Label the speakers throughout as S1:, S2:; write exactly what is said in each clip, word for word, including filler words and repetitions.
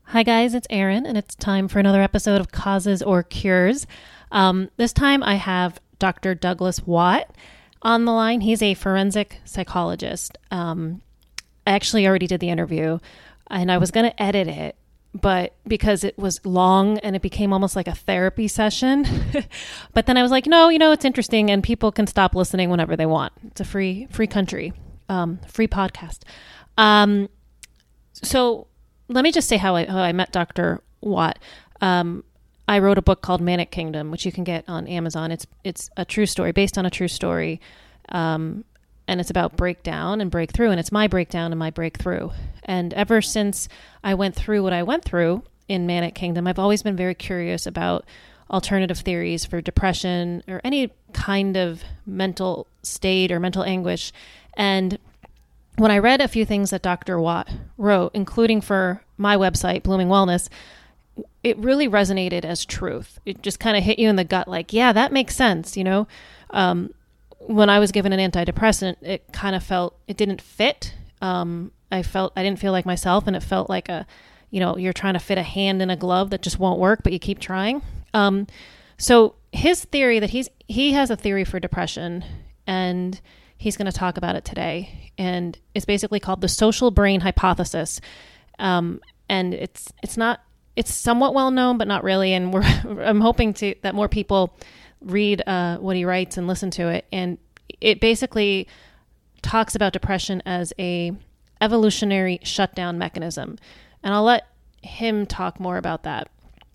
S1: Hi, guys, it's Erin, and it's time for another episode of Causes or Cures. Um, this time I have Doctor Douglas Watt on the line. He's a forensic psychologist. Um, I actually already did the interview, and I was going to edit it, but because it was long and it became almost like a therapy session. But then I was like, no, you know, it's interesting, and people can stop listening whenever they want. It's a free, free country, um, free podcast. Um, so... Let me just say how I, how I met Doctor Watt. Um, I wrote a book called Manic Kingdom, which you can get on Amazon. It's it's a true story, based on a true story, um, and it's about breakdown and breakthrough, and it's my breakdown and my breakthrough. And ever since I went through what I went through in Manic Kingdom, I've always been very curious about alternative theories for depression or any kind of mental state or mental anguish. And when I read a few things that Doctor Watt wrote, including for my website, Blooming Wellness, it really resonated as truth. It just kind of hit you in the gut like, yeah, that makes sense, you know? Um, when I was given an antidepressant, it kind of felt, it didn't fit. Um, I felt, I didn't feel like myself, and it felt like a, you know, you're trying to fit a hand in a glove that just won't work, but you keep trying. Um, so his theory that he's, he has a theory for depression, and he's going to talk about it today. And it's basically called the social brain hypothesis. Um, and it's it's not it's somewhat well known, but not really. And we're I'm hoping to that more people read uh, what he writes and listen to it. And it basically talks about depression as a evolutionary shutdown mechanism. And I'll let him talk more about that.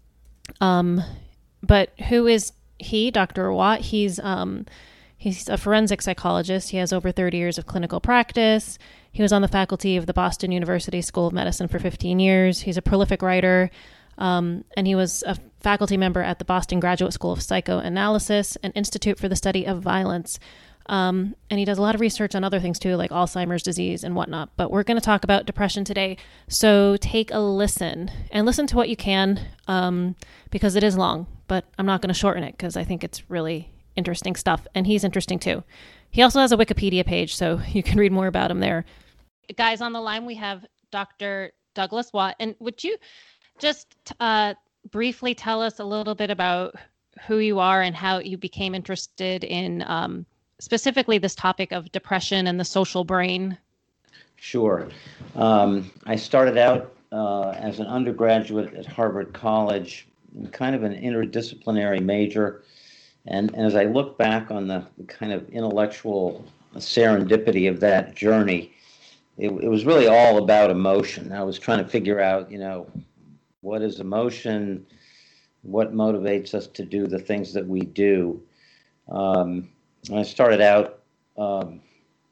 S1: Um, but who is he, Doctor Watt? He's um, He's a forensic psychologist. He has over thirty years of clinical practice. He was on the faculty of the Boston University School of Medicine for fifteen years. He's a prolific writer, um, and he was a faculty member at the Boston Graduate School of Psychoanalysis and Institute for the Study of Violence. Um, and he does a lot of research on other things too, like Alzheimer's disease and whatnot. But we're going to talk about depression today. So take a listen and listen to what you can, um, because it is long, but I'm not going to shorten it because I think it's really interesting stuff, and he's interesting too. He also has a Wikipedia page, so you can read more about him there. Guys, on the line we have Doctor Douglas Watt, and would you just uh, briefly tell us a little bit about who you are and how you became interested in um, specifically this topic of depression and the social brain?
S2: Sure. Um, I started out uh, as an undergraduate at Harvard College, in kind of an interdisciplinary major. And, and as I look back on the kind of intellectual serendipity of that journey, it, it was really all about emotion. I was trying to figure out, you know, what is emotion? What motivates us to do the things that we do? Um, I started out um,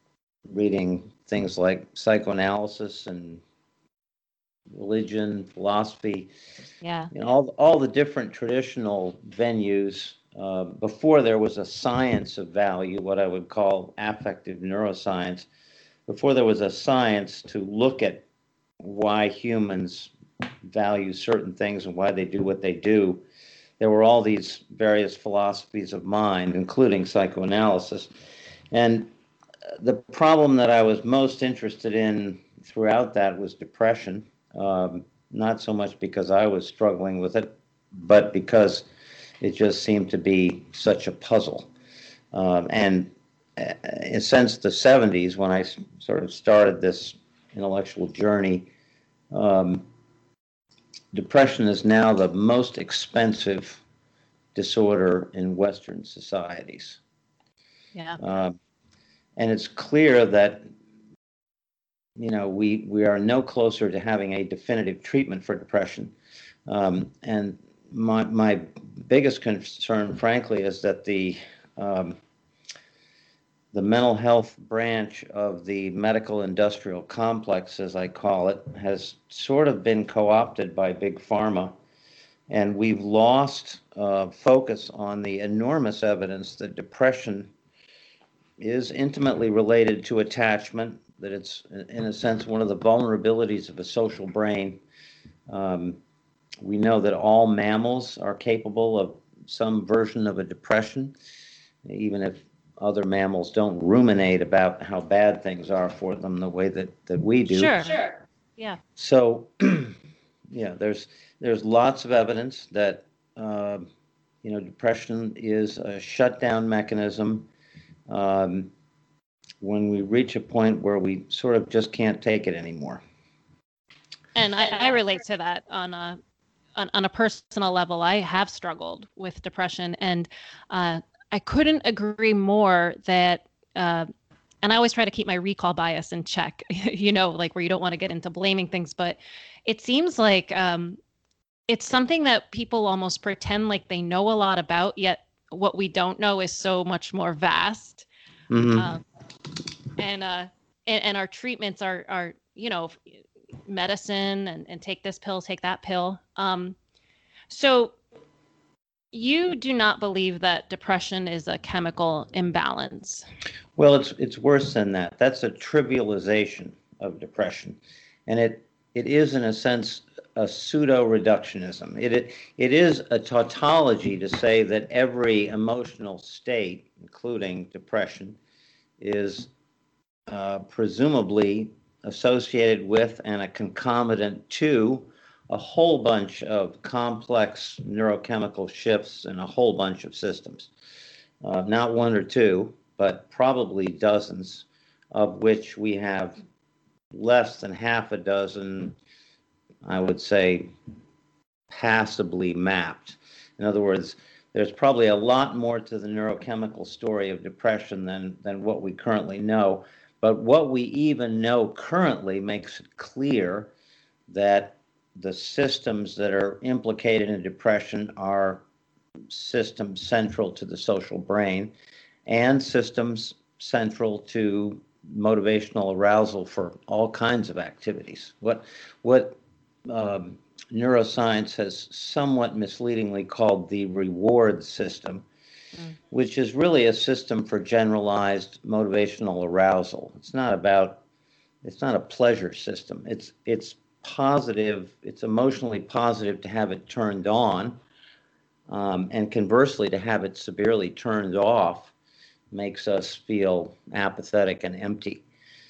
S2: reading things like psychoanalysis and religion, philosophy,
S1: yeah,
S2: you know, all, all the different traditional venues. Uh, before there was a science of value, what I would call affective neuroscience, before there was a science to look at why humans value certain things and why they do what they do, there were all these various philosophies of mind, including psychoanalysis. And the problem that I was most interested in throughout that was depression, um, not so much because I was struggling with it, but because it just seemed to be such a puzzle. Um, and uh, since the seventies, when I s- sort of started this intellectual journey, um, depression is now the most expensive disorder in Western societies.
S1: yeah,
S2: Um, and it's clear that, you know, we, we are no closer to having a definitive treatment for depression. Um, and my my biggest concern, frankly, is that the um, the mental health branch of the medical industrial complex, as I call it, has sort of been co-opted by big pharma, and we've lost uh, focus on the enormous evidence that depression is intimately related to attachment, that it's, in a sense, one of the vulnerabilities of a social brain. Um, We know that all mammals are capable of some version of a depression, even if other mammals don't ruminate about how bad things are for them the way that, that we do.
S1: sure, sure, yeah,
S2: So, you yeah, there's there's lots of evidence that uh, you know depression is a shutdown mechanism. Um, when we reach a point where we sort of just can't take it anymore.
S1: And I, I relate to that on a on, on a personal level. I have struggled with depression, and uh, I couldn't agree more that. Uh, and I always try to keep my recall bias in check, you know, like where you don't want to get into blaming things, but it seems like um, it's something that people almost pretend like they know a lot about, yet what we don't know is so much more vast.
S2: Mm-hmm.
S1: Um, and, uh, and and our treatments are are you know medicine and, and take this pill, take that pill. Um, so you do not believe that depression is a chemical imbalance?
S2: Well, it's it's worse than that. That's a trivialization of depression, and it it is in a sense a pseudo reductionism. It, it it is a tautology to say that every emotional state, including depression, is uh, presumably associated with and a concomitant to a whole bunch of complex neurochemical shifts in a whole bunch of systems. Uh, not one or two, but probably dozens, of which we have less than half a dozen, I would say, passably mapped. In other words, there's probably a lot more to the neurochemical story of depression than, than what we currently know. But what we even know currently makes it clear that the systems that are implicated in depression are systems central to the social brain and systems central to motivational arousal for all kinds of activities. What what um, neuroscience has somewhat misleadingly called the reward system, mm. which is really a system for generalized motivational arousal. It's not about it's not a pleasure system. It's it's positive. It's emotionally positive to have it turned on. Um, and conversely, to have it severely turned off makes us feel apathetic and empty,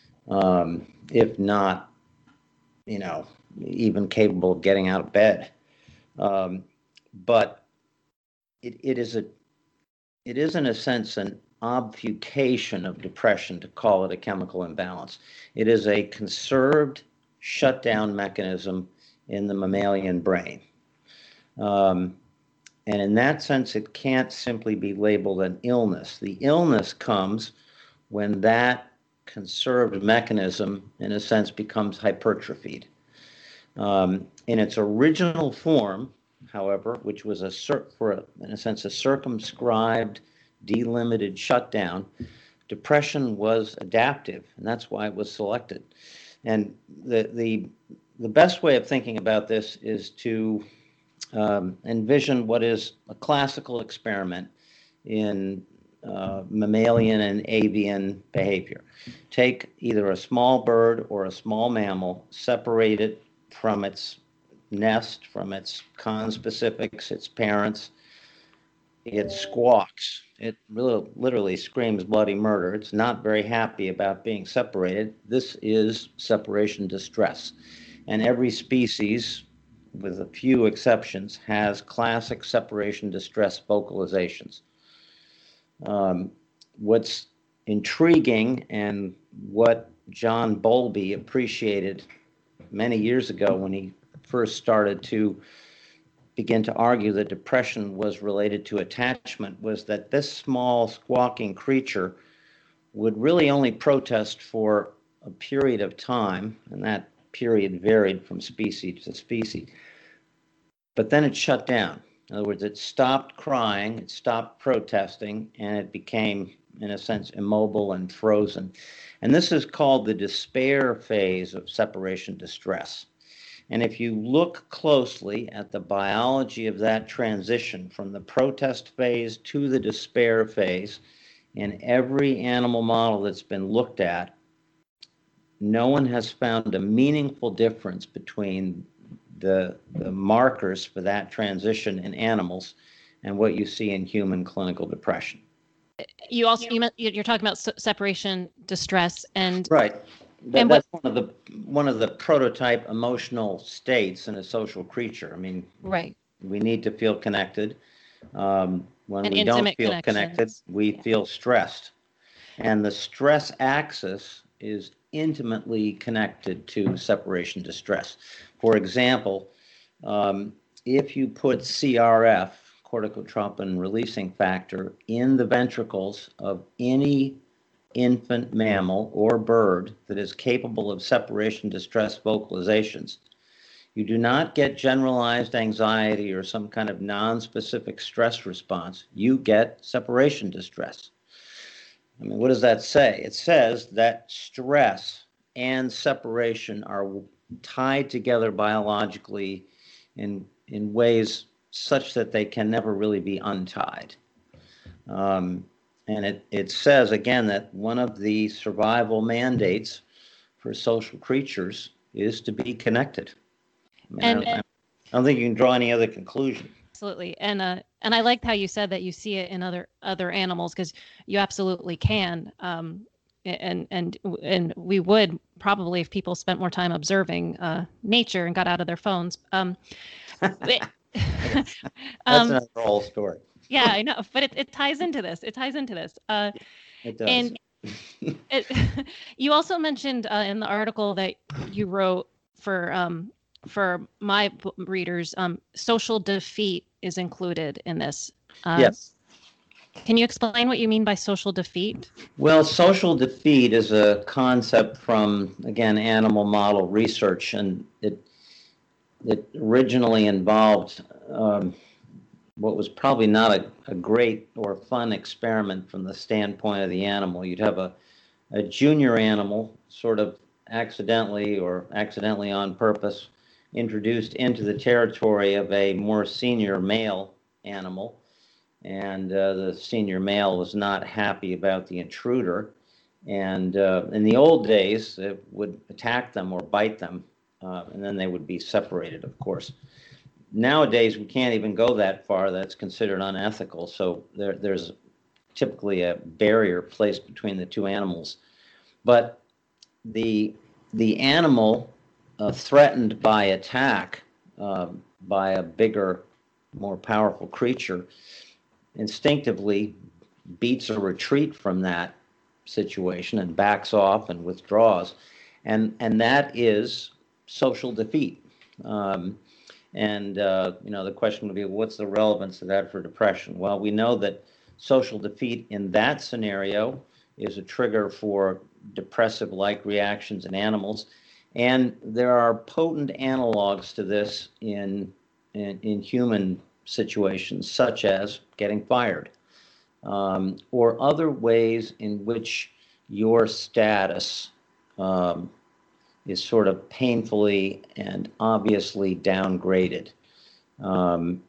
S2: um, if not, you know, even capable of getting out of bed. Um, but it, it is a, it is in a sense an obfuscation of depression to call it a chemical imbalance. It is a conserved shutdown mechanism in the mammalian brain. Um, And in that sense, it can't simply be labeled an illness. The illness comes when that conserved mechanism, in a sense, becomes hypertrophied. Um, in its original form, however, which was a cir- for a, in a sense a circumscribed, delimited shutdown, depression was adaptive, and that's why it was selected. And the the the best way of thinking about this is to Um, envision what is a classical experiment in uh, mammalian and avian behavior. Take either a small bird or a small mammal, separate it from its nest, from its conspecifics, its parents. It squawks. It really, literally screams bloody murder. It's not very happy about being separated. This is separation distress. And every species, with a few exceptions, has classic separation distress vocalizations. Um, what's intriguing and what John Bowlby appreciated many years ago when he first started to begin to argue that depression was related to attachment was that this small squawking creature would really only protest for a period of time, and that period varied from species to species. But then it shut down. In other words, it stopped crying, it stopped protesting, and it became, in a sense, immobile and frozen. And this is called the despair phase of separation distress. And if you look closely at the biology of that transition from the protest phase to the despair phase, in every animal model that's been looked at, no one has found a meaningful difference between the, the markers for that transition in animals and what you see in human clinical depression.
S1: You also you you're talking about separation distress, and
S2: right. that, that's one of the one of the prototype emotional states in a social creature. I mean,
S3: right.
S2: we need to feel connected. Um, when
S3: And
S2: we don't
S3: intimate
S2: feel connected,
S3: connections.
S2: we
S3: Yeah.
S2: feel stressed. And the stress axis is intimately connected to separation distress. For example, um, if you put C R F, corticotropin releasing factor, in the ventricles of any infant mammal or bird that is capable of separation distress vocalizations, you do not get generalized anxiety or some kind of non-specific stress response. You get separation distress. I mean, what does that say? It says that stress and separation are tied together biologically in in ways such that they can never really be untied. Um, and it, it says, again, that one of the survival mandates for social creatures is to be connected. I mean,
S3: And
S2: I, don't, I don't think you can draw any other conclusion.
S3: absolutely. And uh, and I liked how you said that you see it in other other animals, because you absolutely can. Um, and and and we would probably, if people spent more time observing uh, nature and got out of their phones. Um, but,
S2: That's
S3: um,
S2: another whole story.
S3: yeah, I know, but it, it ties into this. It ties into this. Uh,
S2: It does.
S3: and it, you also mentioned uh, in the article that you wrote for um, for my b- readers, um, social defeat is included in this. Um,
S2: Yes.
S3: Can you explain what you mean by social defeat?
S2: Well, social defeat is a concept from, again, animal model research, and it it originally involved um, what was probably not a, a great or fun experiment from the standpoint of the animal. You'd have a, a junior animal, sort of accidentally or accidentally on purpose, introduced into the territory of a more senior male animal, and uh, the senior male was not happy about the intruder. And uh, in the old days, it would attack them or bite them, uh, and then they would be separated, of course. Nowadays, we can't even go that far. That's considered unethical. So there, there's typically a barrier placed between the two animals. But the the animal uh, threatened by attack uh, by a bigger, more powerful creature instinctively beats a retreat from that situation and backs off and withdraws, and and that is social defeat. Um, and uh, you know, the question would be, what's the relevance of that for depression? Well, we know that social defeat in that scenario is a trigger for depressive-like reactions in animals, and there are potent analogs to this in in, in human situations, such as getting fired, um, or other ways in which your status um, is sort of painfully and obviously downgraded. Um,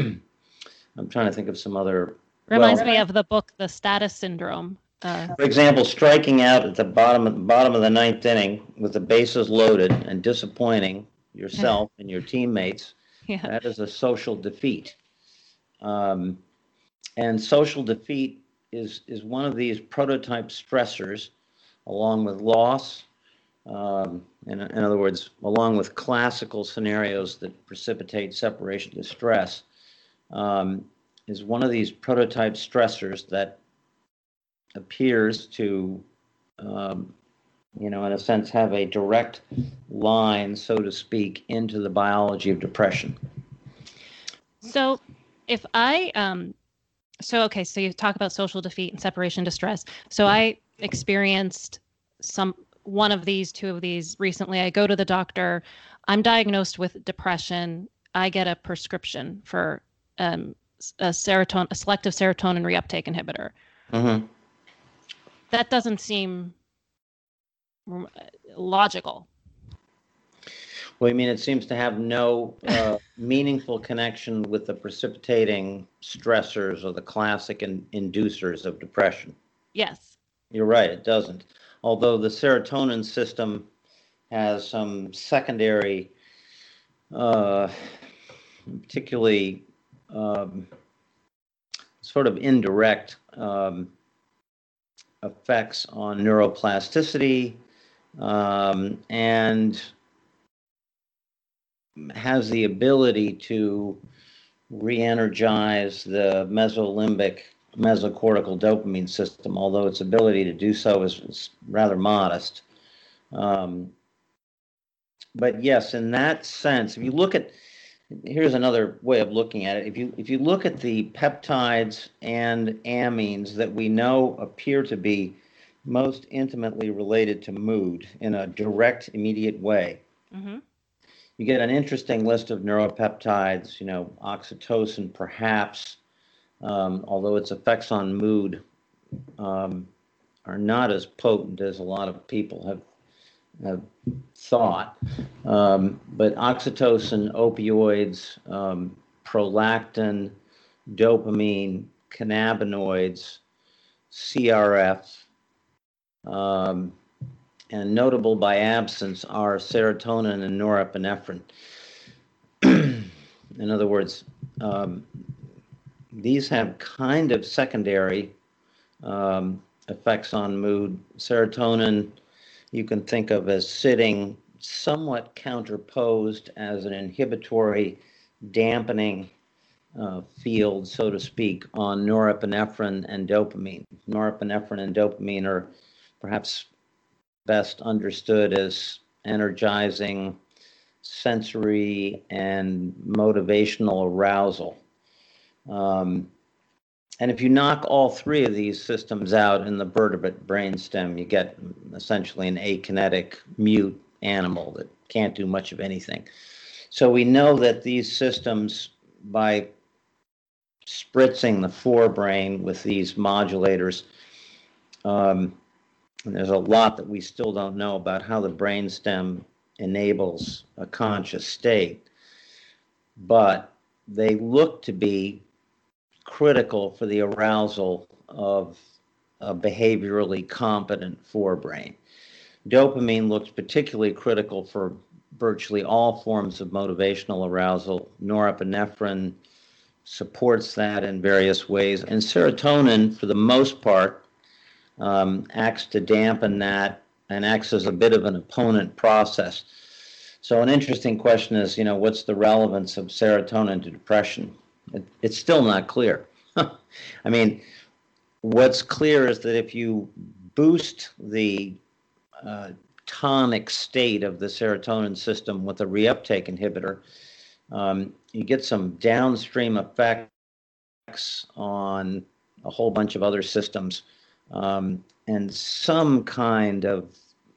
S2: I'm trying to think of some other.
S3: Reminds
S2: well,
S3: me of the book, The Status Syndrome. Uh,
S2: For example, striking out at the bottom of the bottom of the ninth inning with the bases loaded and disappointing yourself and your teammates,
S3: yeah.
S2: that is a social defeat. Um, and social defeat is is one of these prototype stressors, along with loss. Um, in, in other words, along with classical scenarios that precipitate separation distress, um, is one of these prototype stressors that appears to, um, you know, in a sense, have a direct line, so to speak, into the biology of depression.
S3: So if I, um, so, okay, so you talk about social defeat and separation distress. So I experienced some, one of these, two of these recently. I go to the doctor, I'm diagnosed with depression. I get a prescription for um, a serotonin, a selective serotonin reuptake inhibitor.
S2: Mm-hmm.
S3: That doesn't seem logical.
S2: Well, I mean, it seems to have no uh, meaningful connection with the precipitating stressors or the classic in, inducers of depression.
S3: Yes.
S2: You're right, it doesn't. Although the serotonin system has some secondary, uh, particularly um, sort of indirect um, effects on neuroplasticity um, and has the ability to re-energize the mesolimbic mesocortical dopamine system, although its ability to do so is, is rather modest. Um, but yes, in that sense, if you look at, here's another way of looking at it. If you if you look at the peptides and amines that we know appear to be most intimately related to mood in a direct, immediate way, mm-hmm. you get an interesting list of neuropeptides. You know, oxytocin, perhaps, um, although its effects on mood um, are not as potent as a lot of people have have thought. Um, but oxytocin, opioids, um, prolactin, dopamine, cannabinoids, C R F, um, and notable by absence are serotonin and norepinephrine. In other words, um, these have kind of secondary um, effects on mood. Serotonin you can think of as sitting somewhat counterposed as an inhibitory, dampening uh, field, so to speak, on norepinephrine and dopamine. Norepinephrine and dopamine are perhaps best understood as energizing sensory and motivational arousal. Um, And if you knock all three of these systems out in the vertebrate brainstem, you get essentially an akinetic, mute animal that can't do much of anything. So we know that these systems, by spritzing the forebrain with these modulators, um, and there's a lot that we still don't know about how the brainstem enables a conscious state, but they look to be critical for the arousal of a behaviorally competent forebrain. Dopamine looks particularly critical for virtually all forms of motivational arousal. Norepinephrine supports that in various ways. And serotonin, for the most part, um, acts to dampen that and acts as a bit of an opponent process. So an interesting question is, you know, what's the relevance of serotonin to depression? It, it's still not clear. I mean, what's clear is that if you boost the uh, tonic state of the serotonin system with a reuptake inhibitor, um, you get some downstream effects on a whole bunch of other systems, um, and some kind of,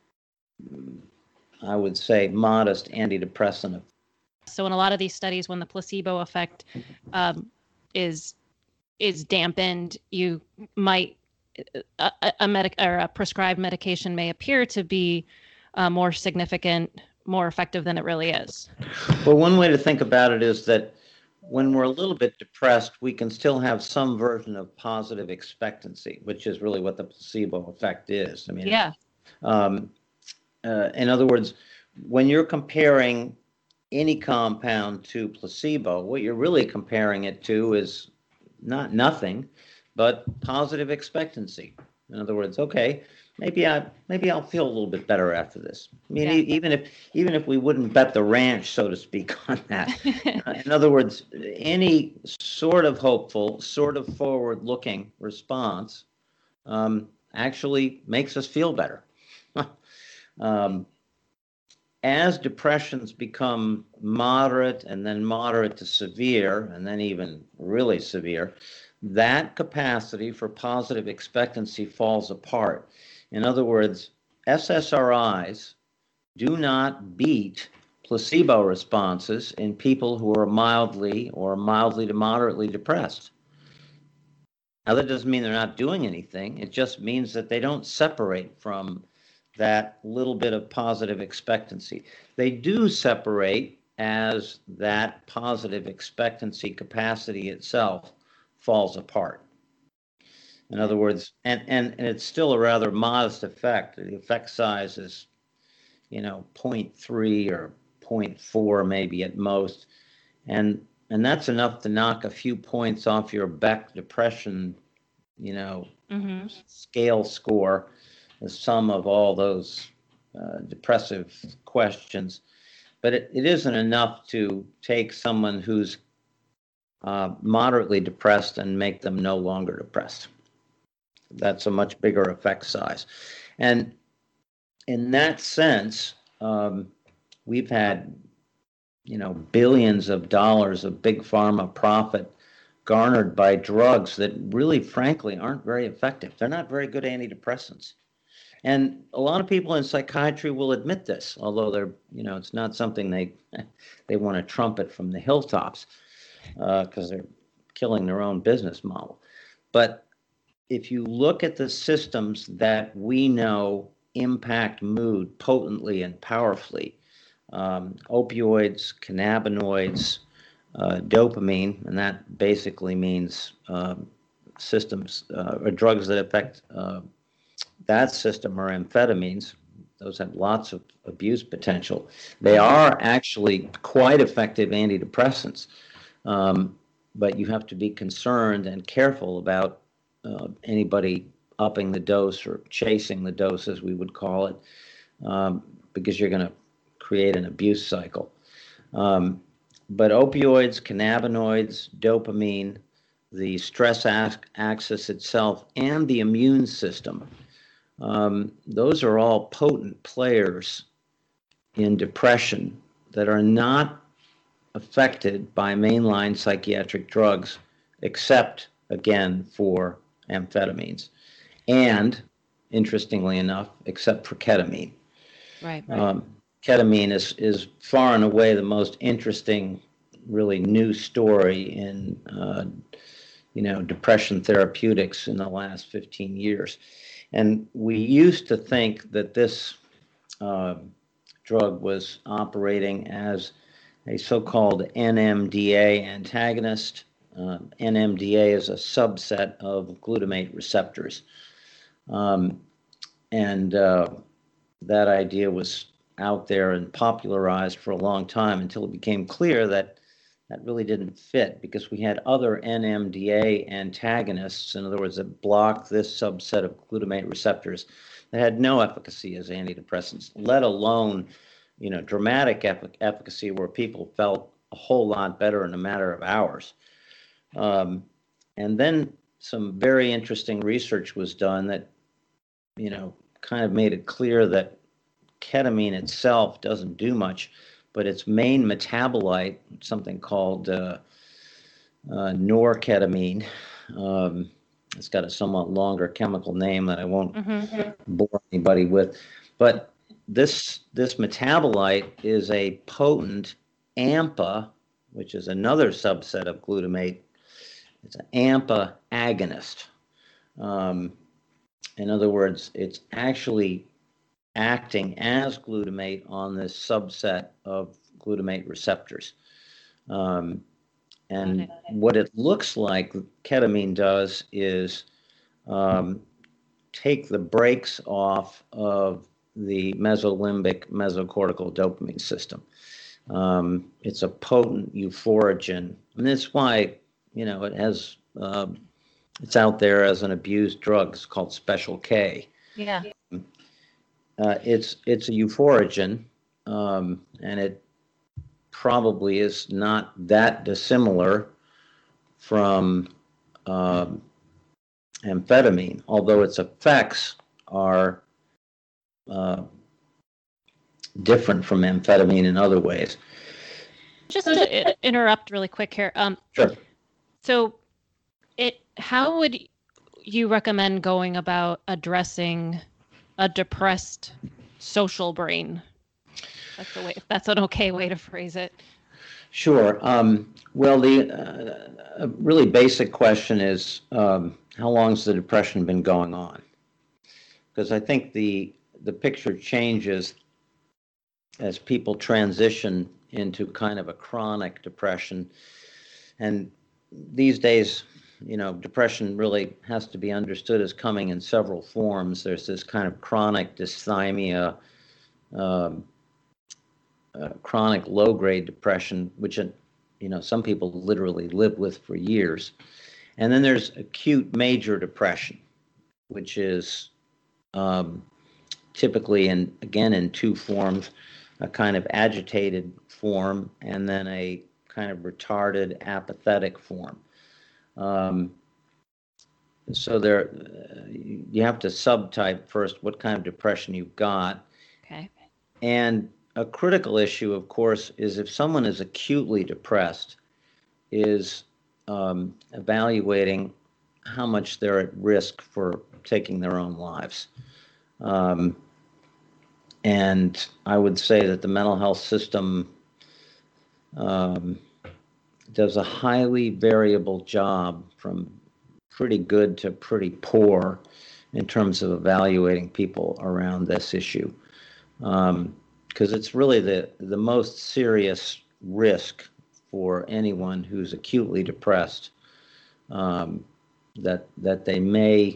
S2: I would say, modest antidepressant.
S3: So in a lot of these studies, when the placebo effect um, is is dampened, you might a, a medic or a prescribed medication may appear to be uh, more significant, more effective than it really is.
S2: Well, one way to think about it is that when we're a little bit depressed, we can still have some version of positive expectancy, which is really what the placebo effect is. I mean,
S3: yeah.
S2: Um, uh, in other words, when you're comparing any compound to placebo, what you're really comparing it to is not nothing, but positive expectancy. In other words, okay, maybe I maybe I'll feel a little bit better after this. I mean, yeah. e- even if even if we wouldn't bet the ranch, so to speak, on that. In other words, any sort of hopeful, sort of forward-looking response um, actually makes us feel better. um, As depressions become moderate and then moderate to severe and then even really severe, that capacity for positive expectancy falls apart. In other words, S S R Is do not beat placebo responses in people who are mildly or mildly to moderately depressed. Now, that doesn't mean they're not doing anything. It just means that they don't separate from that little bit of positive expectancy. They do separate as that positive expectancy capacity itself falls apart. In other words, and, and, and it's still a rather modest effect. The effect size is, you know, zero point three or zero point four maybe at most. And and that's enough to knock a few points off your Beck depression, you know, mm-hmm. scale score, the sum of all those uh, depressive questions, but it, it isn't enough to take someone who's uh, moderately depressed and make them no longer depressed. That's a much bigger effect size. And in that sense, um, we've had, you know, billions of dollars of big pharma profit garnered by drugs that really, frankly, aren't very effective. They're not very good antidepressants. And a lot of people in psychiatry will admit this, although they're, you know, it's not something they they want to trumpet from the hilltops because uh, they're killing their own business model. But if you look at the systems that we know impact mood potently and powerfully, um, opioids, cannabinoids, uh, dopamine, and that basically means uh, systems uh, or drugs that affect uh, that system are amphetamines. Those have lots of abuse potential. They are actually quite effective antidepressants, um, but you have to be concerned and careful about uh, anybody upping the dose or chasing the dose, as we would call it, um, because you're going to create an abuse cycle. Um, but opioids, cannabinoids, dopamine, the stress axis itself, and the immune system, um, those are all potent players in depression that are not affected by mainline psychiatric drugs, except, again, for amphetamines. And, interestingly enough, except for ketamine.
S3: Right. right.
S2: Um, ketamine is, is far and away the most interesting, really new story in, uh, you know, depression therapeutics in the last fifteen years. And we used to think that this uh, drug was operating as a so-called N M D A antagonist. Uh, N M D A is a subset of glutamate receptors. Um, and uh, that idea was out there and popularized for a long time until it became clear that that really didn't fit, because we had other N M D A antagonists, in other words, that blocked this subset of glutamate receptors that had no efficacy as antidepressants, let alone, you know, dramatic eff- efficacy where people felt a whole lot better in a matter of hours. Um, and then some very interesting research was done that, you know, kind of made it clear that ketamine itself doesn't do much, but its main metabolite, something called uh, uh, norketamine, um, it's got a somewhat longer chemical name that I won't mm-hmm. bore anybody with, but this this metabolite is a potent AMPA, which is another subset of glutamate. It's an AMPA agonist. Um, in other words, it's actually acting as glutamate on this subset of glutamate receptors. Um, and what it looks like ketamine does is um, take the brakes off of the mesolimbic mesocortical dopamine system. Um, it's a potent euphorogen, and that's why, you know, it has, uh, it's out there as an abused drug. It's called Special K.
S3: Yeah.
S2: Uh, it's it's a euphorogen, um, and it probably is not that dissimilar from um, amphetamine, although its effects are uh, different from amphetamine in other ways.
S3: Just to interrupt really quick here. Um,
S2: sure.
S3: So, it how would you recommend going about addressing a depressed social brain? That's the way. If that's an okay way to phrase it.
S2: Sure. Um, well, the uh, really basic question is, um, how long's the depression been going on? Because I think the the picture changes as people transition into kind of a chronic depression. And these days, you know, depression really has to be understood as coming in several forms. There's this kind of chronic dysthymia, um, uh, chronic low-grade depression, which, you know, some people literally live with for years. And then there's acute major depression, which is um, typically in, again, in two forms, a kind of agitated form and then a kind of retarded apathetic form. Um, so there, uh, you have to subtype first what kind of depression you've got.
S3: Okay.
S2: And a critical issue, of course, is if someone is acutely depressed, is um, evaluating how much they're at risk for taking their own lives. Um, and I would say that the mental health system um, does a highly variable job, from pretty good to pretty poor, in terms of evaluating people around this issue. Um, because it's really the, the most serious risk for anyone who's acutely depressed, um, that that they may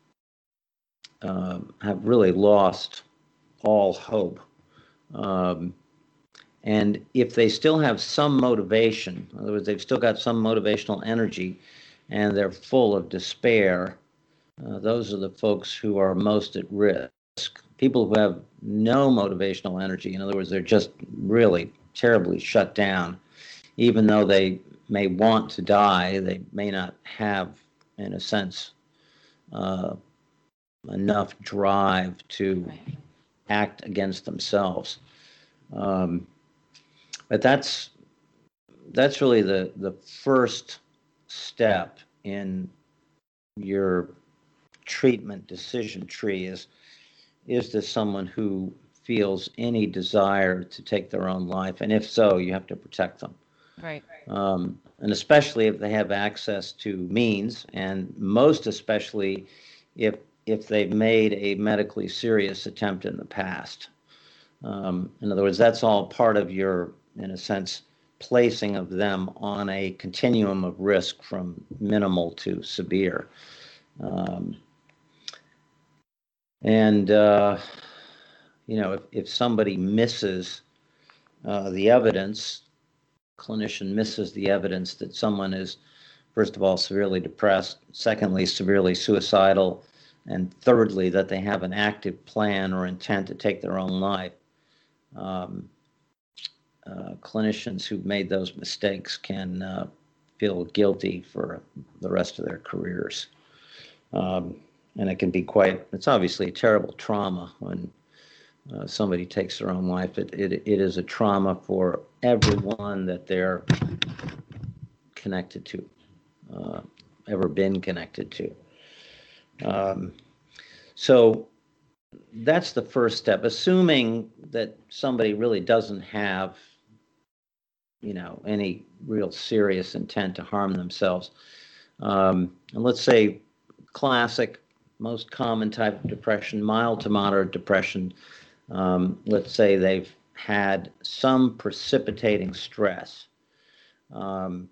S2: um, have really lost all hope. Um, and if they still have some motivation, in other words, they've still got some motivational energy, and they're full of despair, uh, those are the folks who are most at risk. People who have no motivational energy, in other words, they're just really terribly shut down, even though they may want to die, they may not have, in a sense, uh, enough drive to
S3: Right.
S2: act against themselves. Um, but that's that's really the the first step in your treatment decision tree, is is this someone who feels any desire to take their own life? And if so, you have to protect them.
S3: Right.
S2: Um, and especially if they have access to means, and most especially if if they've made a medically serious attempt in the past. Um, in other words, that's all part of your, in a sense, placing of them on a continuum of risk from minimal to severe. Um, and, uh, you know, if, if somebody misses uh, the evidence, clinician misses the evidence that someone is, first of all, severely depressed, secondly, severely suicidal, and thirdly, that they have an active plan or intent to take their own life, um, uh, clinicians who've made those mistakes can uh, feel guilty for the rest of their careers. Um, and it can be quite, it's obviously a terrible trauma when uh, somebody takes their own life. It, it, it is a trauma for everyone that they're connected to, uh, ever been connected to. Um, so that's the first step, assuming that somebody really doesn't have, you know, any real serious intent to harm themselves. Um, and let's say classic, most common type of depression, mild to moderate depression. Um, let's say they've had some precipitating stress. Um,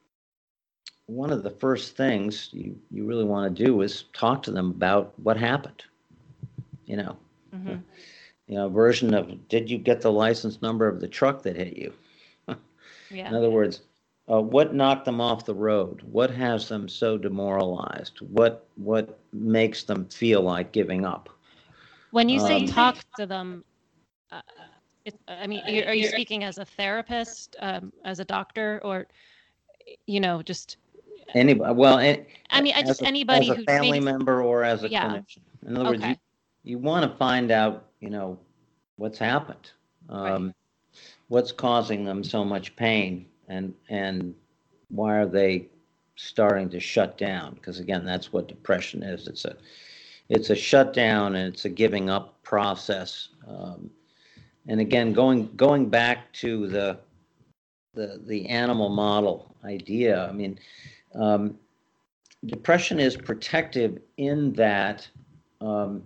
S2: one of the first things you, you really want to do is talk to them about what happened. You know, mm-hmm. you know, version of, did you get the license number of the truck that hit you?
S3: Yeah.
S2: In other words, uh, what knocked them off the road? What has them so demoralized? What what makes them feel like giving up?
S3: When you say
S2: Um,
S3: talk to them, uh, it, I mean, are you speaking as a therapist, um, as a doctor, or, you know, just
S2: anybody? Well, any,
S3: I mean, I just
S2: a,
S3: anybody
S2: as a
S3: who
S2: family
S3: maybe,
S2: member or as a
S3: yeah.
S2: clinician. In other words,
S3: Okay.
S2: you you want to find out, you know, what's happened, um,
S3: Right.
S2: what's causing them so much pain, and and why are they starting to shut down? Because again, that's what depression is. It's a it's a shutdown, and it's a giving up process. Um, and again, going going back to the the the animal model idea. I mean, um, depression is protective in that um,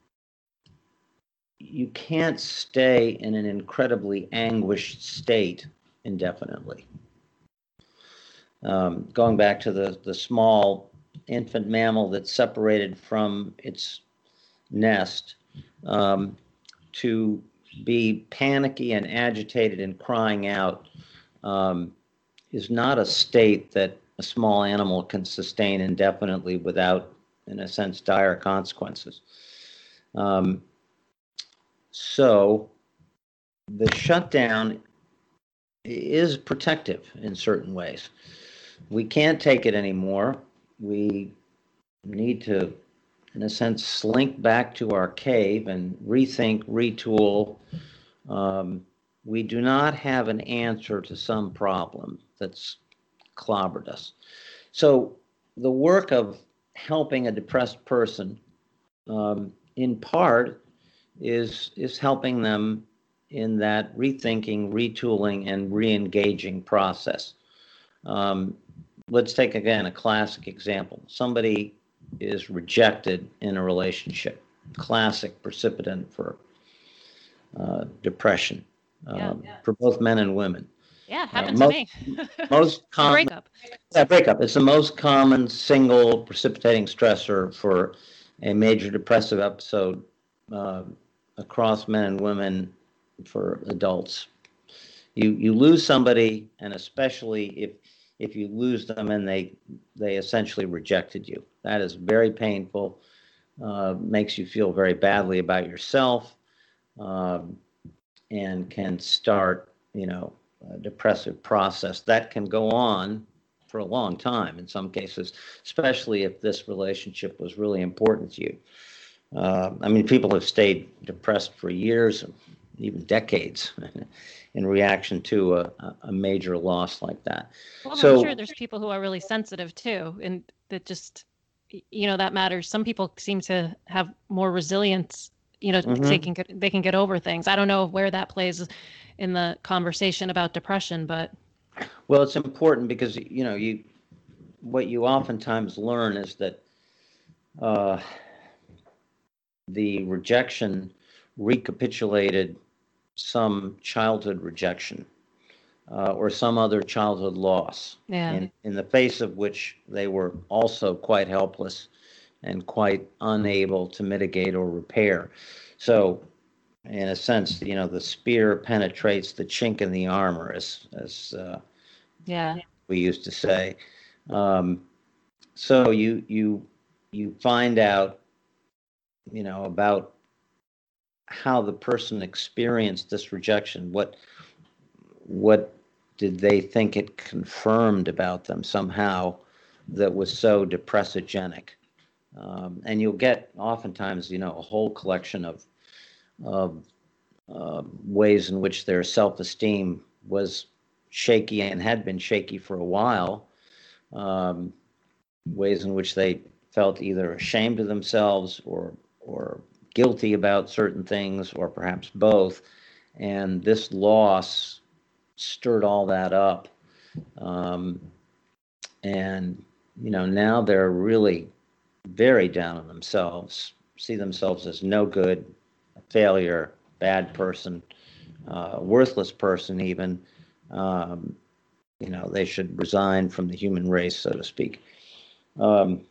S2: you can't stay in an incredibly anguished state indefinitely. Um, going back to the, the small infant mammal that's separated from its nest, um, to be panicky and agitated and crying out um, is not a state that a small animal can sustain indefinitely without, in a sense, dire consequences. Um, so the shutdown is protective in certain ways. We can't take it anymore. We need to, in a sense, slink back to our cave and rethink, retool. Um, we do not have an answer to some problem that's clobbered us. So the work of helping a depressed person, um, in part, is is helping them in that rethinking, retooling, and re-engaging process. Um, let's take again a classic example. Somebody is rejected in a relationship. Classic precipitant for uh, depression,
S3: Yeah,
S2: um, yeah. for both men and women.
S3: Yeah, happened
S2: uh,
S3: to
S2: most,
S3: me.
S2: most common
S3: breakup.
S2: Yeah, breakup. It's the most common single precipitating stressor for a major depressive episode uh, across men and women for adults. You you lose somebody, and especially if if you lose them and they they essentially rejected you. That is very painful. Uh, makes you feel very badly about yourself, um, and can start, you know, a depressive process that can go on for a long time in some cases, especially if this relationship was really important to you. Uh, I mean, people have stayed depressed for years, even decades, in reaction to a, a major loss like that.
S3: Well,
S2: so,
S3: I'm sure there's people who are really sensitive too, and that just, you know, that matters. Some people seem to have more resilience. You know, mm-hmm. they can get they can get over things. I don't know where that plays in the conversation about depression, but
S2: well, it's important because, you know, you what you oftentimes learn is that uh, the rejection recapitulated some childhood rejection uh, or some other childhood loss,
S3: yeah.
S2: in, in the face of which they were also quite helpless and quite unable to mitigate or repair. So, in a sense, you know, the spear penetrates the chink in the armor, as as uh,
S3: yeah
S2: we used to say. Um, so you you you find out, you know, about how the person experienced this rejection. What what did they think it confirmed about them somehow that was so depressogenic? Um, and you'll get oftentimes, you know, a whole collection of of uh, ways in which their self-esteem was shaky and had been shaky for a while. Um, ways in which they felt either ashamed of themselves or or guilty about certain things, or perhaps both. And this loss stirred all that up. Um, and, you know, now they're really very down on themselves, see themselves as no good, a failure, bad person, uh, worthless person even. Um, you know, they should resign from the human race, so to speak. Um,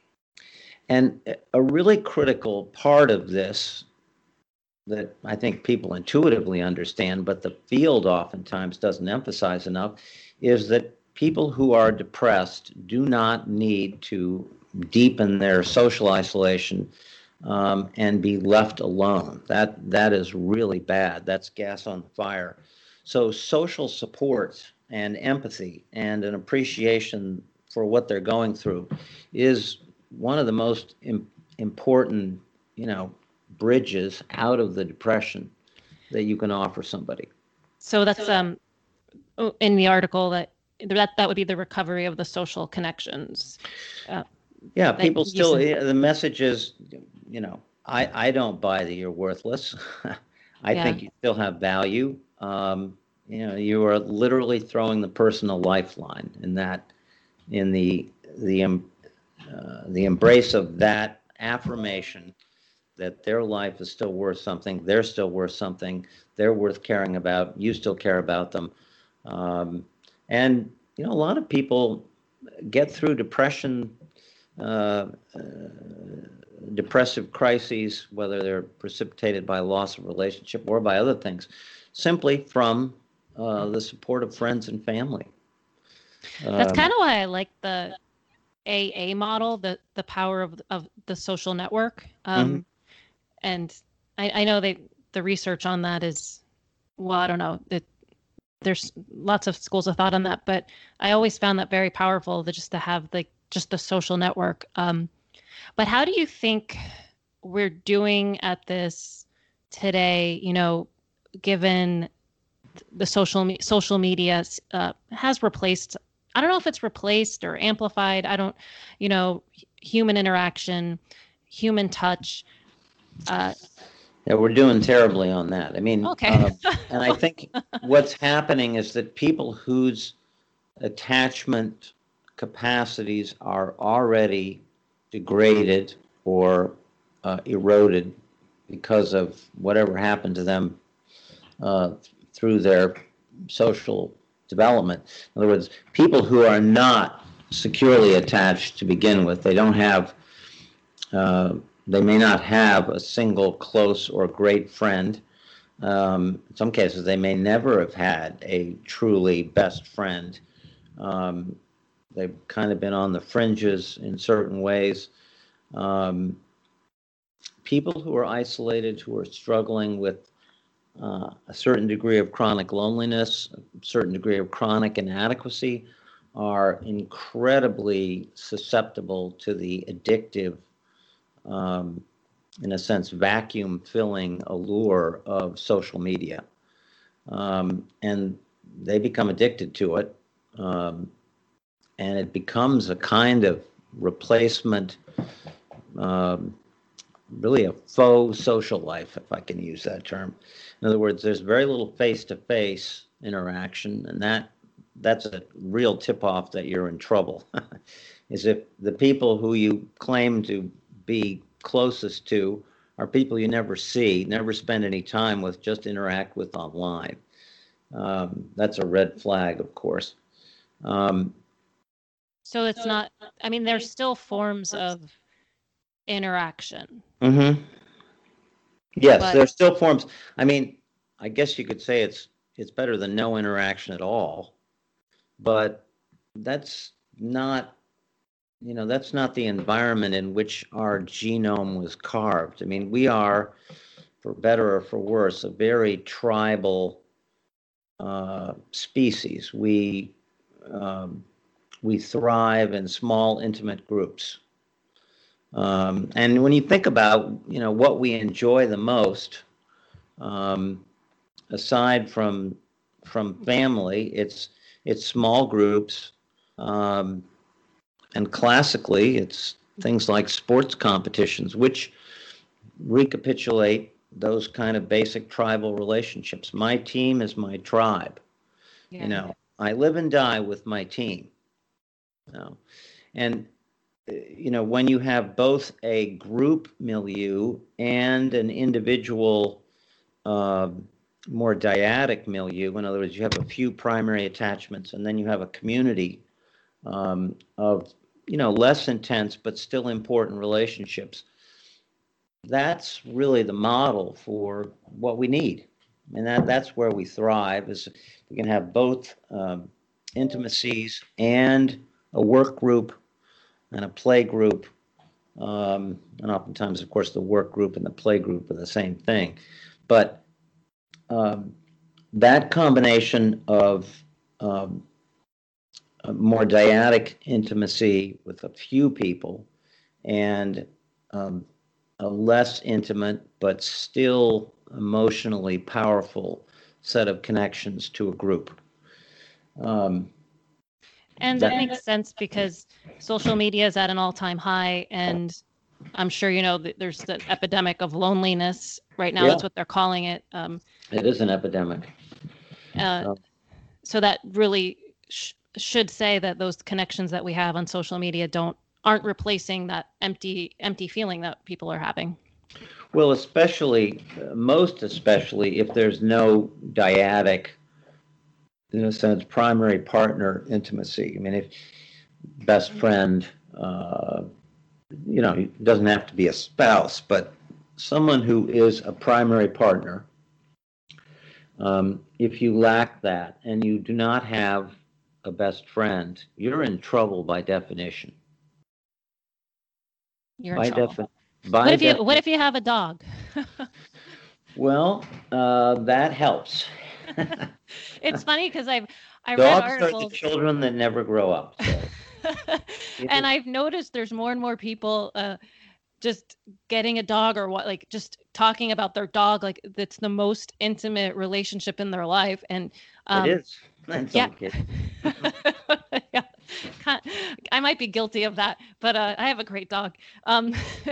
S2: and a really critical part of this that I think people intuitively understand, but the field oftentimes doesn't emphasize enough, is that people who are depressed do not need to deepen their social isolation um, and be left alone. That that is really bad. That's gas on the fire. So social support and empathy and an appreciation for what they're going through is one of the most im- important, you know, bridges out of the depression that you can offer somebody.
S3: So that's um in the article that that that would be the recovery of the social connections. Uh,
S2: yeah, people still, the message is, you know, I, I don't buy that you're worthless. I yeah. think you still have value. Um, you know, you are literally throwing the person a lifeline in that, in the the um, uh, the embrace of that affirmation that their life is still worth something, they're still worth something, they're worth caring about, you still care about them. Um, and, you know, a lot of people get through depression, uh, uh, depressive crises, whether they're precipitated by loss of relationship or by other things, simply from uh, the support of friends and family.
S3: That's um, kind of why I like the A A model, the the power of of the social network. Um, mm-hmm. And I, I know they the research on that is, well, I don't know. It, there's lots of schools of thought on that, but I always found that very powerful, that just to have the just the social network. Um, but how do you think we're doing at this today? You know, given the social me- social media uh, has replaced. I don't know if it's replaced or amplified. I don't, you know, human interaction, human touch. Uh,
S2: Yeah, we're doing terribly on that. I mean,
S3: okay.
S2: uh, and I think what's happening is that people whose attachment capacities are already degraded or uh, eroded because of whatever happened to them uh, through their social development. In other words, people who are not securely attached to begin with, they don't have, uh, they may not have a single close or great friend. Um, in some cases, they may never have had a truly best friend. Um, they've kind of been on the fringes in certain ways. Um, people who are isolated, who are struggling with uh, a certain degree of chronic loneliness, a certain degree of chronic inadequacy, are incredibly susceptible to the addictive, um, in a sense, vacuum filling allure of social media. Um, and they become addicted to it. Um, and it becomes a kind of replacement, um, really a faux social life, if I can use that term. In other words, there's very little face-to-face interaction, and that that's a real tip-off that you're in trouble. Is if the people who you claim to be closest to are people you never see, never spend any time with, just interact with online. Um, that's a red flag, of course. Um,
S3: So it's not, I mean, there's still forms of interaction.
S2: Mm-hmm. Yes,
S3: But-
S2: there's still forms. I mean, I guess you could say it's it's better than no interaction at all, but that's not, you know, that's not the environment in which our genome was carved. I mean, we are, for better or for worse, a very tribal uh, species. We um, we thrive in small, intimate groups. Um, and when you think about, you know, what we enjoy the most, um, aside from from family, it's it's small groups, um, and classically, it's things like sports competitions, which recapitulate those kind of basic tribal relationships. My team is my tribe.
S3: Yeah.
S2: You know, I live and die with my team. You know? And you know, when you have both a group milieu and an individual, uh, more dyadic milieu, in other words, you have a few primary attachments, and then you have a community um, of, you know, less intense but still important relationships. That's really the model for what we need, and that that's where we thrive. Is we can have both um, intimacies and a work group and a play group, um, and oftentimes, of course, the work group and the play group are the same thing. But um, that combination of um, a more dyadic intimacy with a few people and um, a less intimate but still emotionally powerful set of connections to a group. Um,
S3: And
S2: that
S3: that makes sense because social media is at an all-time high, and I'm sure you know that there's the epidemic of loneliness right now.
S2: Yeah.
S3: That's what they're calling it. Um,
S2: it is an epidemic.
S3: uh,
S2: So-
S3: so that really sh- should say that those connections that we have on social media don't aren't replacing that empty empty feeling that people are having.
S2: Well, especially, uh, most especially if there's no dyadic, in a sense, primary partner intimacy. I mean, if best friend, uh, you know, it doesn't have to be a spouse, but someone who is a primary partner, um, if you lack that and you do not have a best friend, you're in trouble by definition.
S3: You're
S2: By
S3: in trouble.
S2: defi- by
S3: What if you
S2: defi-
S3: What if you have a dog?
S2: Well, uh, that helps.
S3: It's funny because I've I read
S2: Dogs are the
S3: articles
S2: children that never grow up. So
S3: and
S2: either-
S3: I've noticed there's more and more people uh, just getting a dog or what, like just talking about their dog, like that's the most intimate relationship in their life. And
S2: it
S3: um,
S2: is. In
S3: yeah,
S2: some cases.
S3: yeah. Kind- I might be guilty of that, but uh, I have a great dog. Um,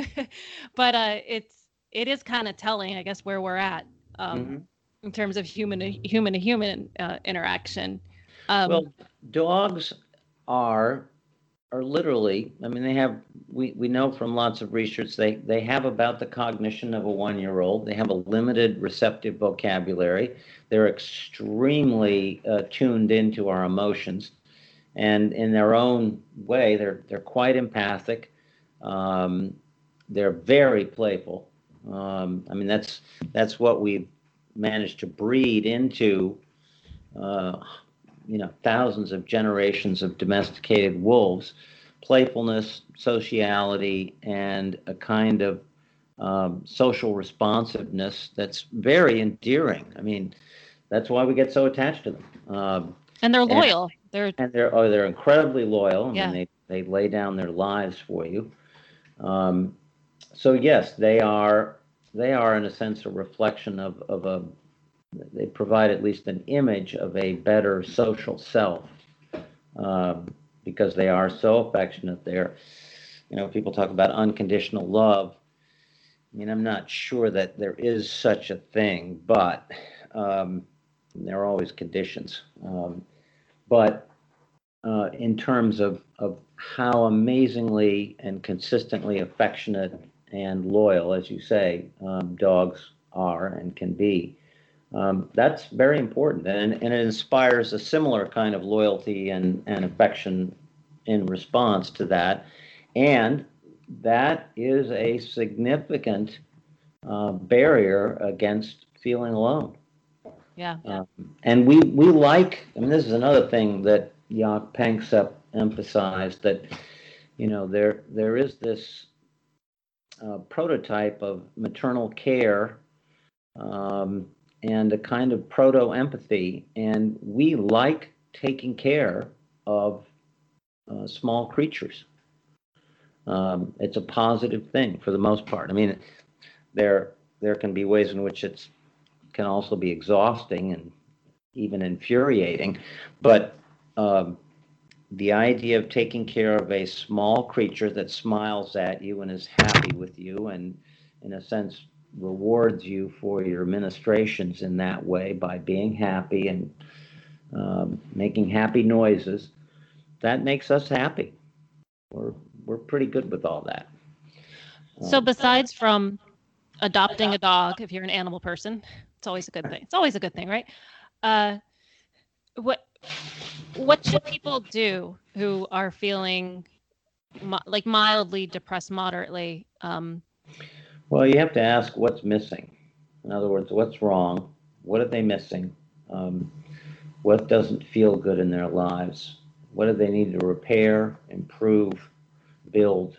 S3: but uh, it's it is kind of telling, I guess, where we're at um,
S2: hmm
S3: in terms of human to human to human uh, interaction. Um,
S2: Well, dogs are are literally, I mean, they have, we, we know from lots of research, they, they have about the cognition of a one-year-old. They have a limited receptive vocabulary. They're extremely uh, tuned into our emotions. And in their own way, they're, they're quite empathic. Um, they're very playful. Um, I mean, that's, that's what we've managed to breed into uh, you know, thousands of generations of domesticated wolves, playfulness, sociality, and a kind of um, social responsiveness that's very endearing. I mean, that's why we get so attached to them. Um,
S3: and they're
S2: and,
S3: loyal. They're
S2: and they're oh, they're incredibly loyal. I mean,
S3: yeah.
S2: they they lay down their lives for you. Um, so yes, they are they are in a sense a reflection of of a they provide at least an image of a better social self um, because they are so affectionate. They're, you know, people talk about unconditional love. I mean, I'm not sure that there is such a thing, but um, there are always conditions. Um, but uh, in terms of, of how amazingly and consistently affectionate and loyal, as you say, um, dogs are and can be, um, that's very important, and, and it inspires a similar kind of loyalty and, and affection in response to that. And that is a significant uh, barrier against feeling alone.
S3: Yeah.
S2: Um, and we, we like, I mean, this is another thing that Jaak Panksepp emphasized, that, you know, there there is this uh, prototype of maternal care um, and a kind of proto-empathy. And we like taking care of uh, small creatures. Um, it's a positive thing for the most part. I mean, there there can be ways in which it can also be exhausting and even infuriating, but um, the idea of taking care of a small creature that smiles at you and is happy with you and, in a sense, rewards you for your ministrations in that way by being happy and um, making happy noises, that makes us happy. We're, we're pretty good with all that.
S3: So
S2: Um,
S3: besides from adopting a dog, if you're an animal person, it's always a good thing. It's always a good thing, right? Uh, what what should people do who are feeling mi- like mildly depressed, moderately? Um,
S2: well, you have to ask what's missing. In other words, what's wrong? What are they missing? Um, what doesn't feel good in their lives? What do they need to repair, improve, build?